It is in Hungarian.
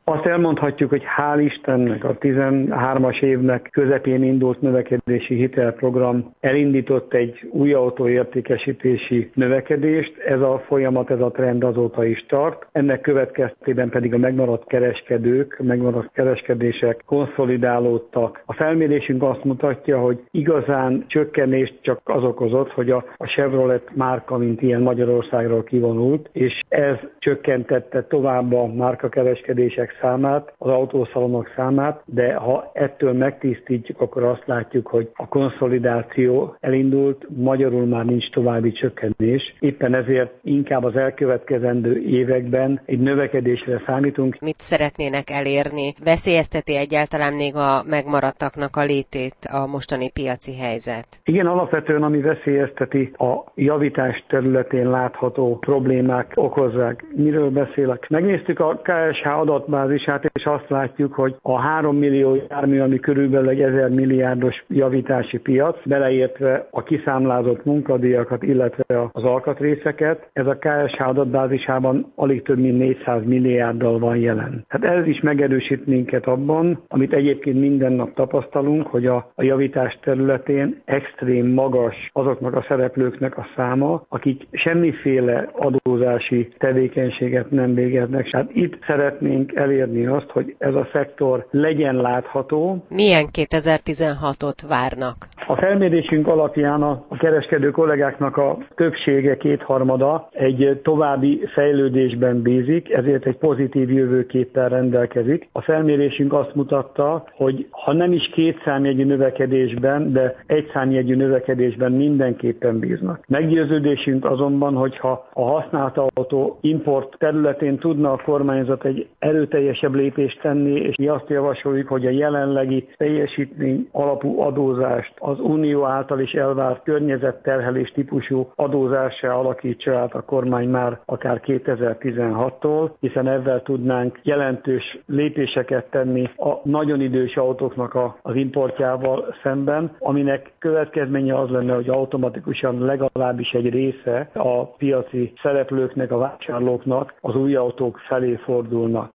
Azt elmondhatjuk, hogy hál' Istennek a 13-as évnek közepén indult növekedési hitelprogram elindított egy új autó értékesítési növekedést. Ez a folyamat, ez a trend azóta is tart. Ennek következtében pedig a megmaradt kereskedések konszolidálódtak. A felmérésünk azt mutatja, hogy igazán csökkenést csak az okozott, hogy a Chevrolet márka, mint ilyen Magyarországról kivonult, és ez csökkentette tovább a márkakereskedések számát, az autószalonok számát, de ha ettől megtisztítjuk, akkor azt látjuk, hogy a konszolidáció elindult, magyarul már nincs további csökkenés. Éppen ezért inkább az elkövetkezendő években egy növekedésre számítunk. Mit szeretnének elérni? Veszélyezteti egyáltalán még a megmaradtaknak a létét a mostani piaci helyzet? Igen, alapvetően ami veszélyezteti a javítás területén látható problémák okozzák. Miről beszélek? Megnéztük a KSH adatbázisát, és azt látjuk, hogy a 3 millió jármű, ami körülbelül egy 1000 milliárdos javítási piac, beleértve a kiszámlázott munkadíjakat, illetve az alkatrészeket, ez a KSH adatbázisában alig több mint 400 milliárddal van jelen. Hát ez is megerősít minket abban, amit egyébként minden nap tapasztalunk, hogy a javítás területén extrém magas azoknak a szereplőknek a száma, akik semmiféle adózási tevékenységet nem végeznek. Hát itt szeretnénk elérni azt, hogy ez a szektor legyen látható. Milyen 2016-ot várnak? A felmérésünk alapján a kereskedő kollégáknak a többsége, kétharmada egy további fejlődésben bízik, ezért egy pozitív jövőképpel rendelkezik. A felmérésünk azt mutatta, hogy ha nem is kétszámjegyű növekedésben, de egyszámjegyű növekedésben mindenképpen bíznak. Meggyőződésünk azonban, hogyha a használt autó import területén tudna a kormányzat egy erőteljesebb lépést tenni, és mi azt javasoljuk, hogy a jelenlegi teljesítmény alapú adózást az Unió által is elvárt környezetterhelés típusú adózássá alakítsa át a kormány már akár 2016-tól, hiszen ezzel tudnánk jelentős lépéseket tenni a nagyon idős autóknak az importjával szemben, aminek következménye az lenne, hogy automatikusan legalábbis egy része a piaci szereplőknek, a vásárlóknak az új autók felé fordulna.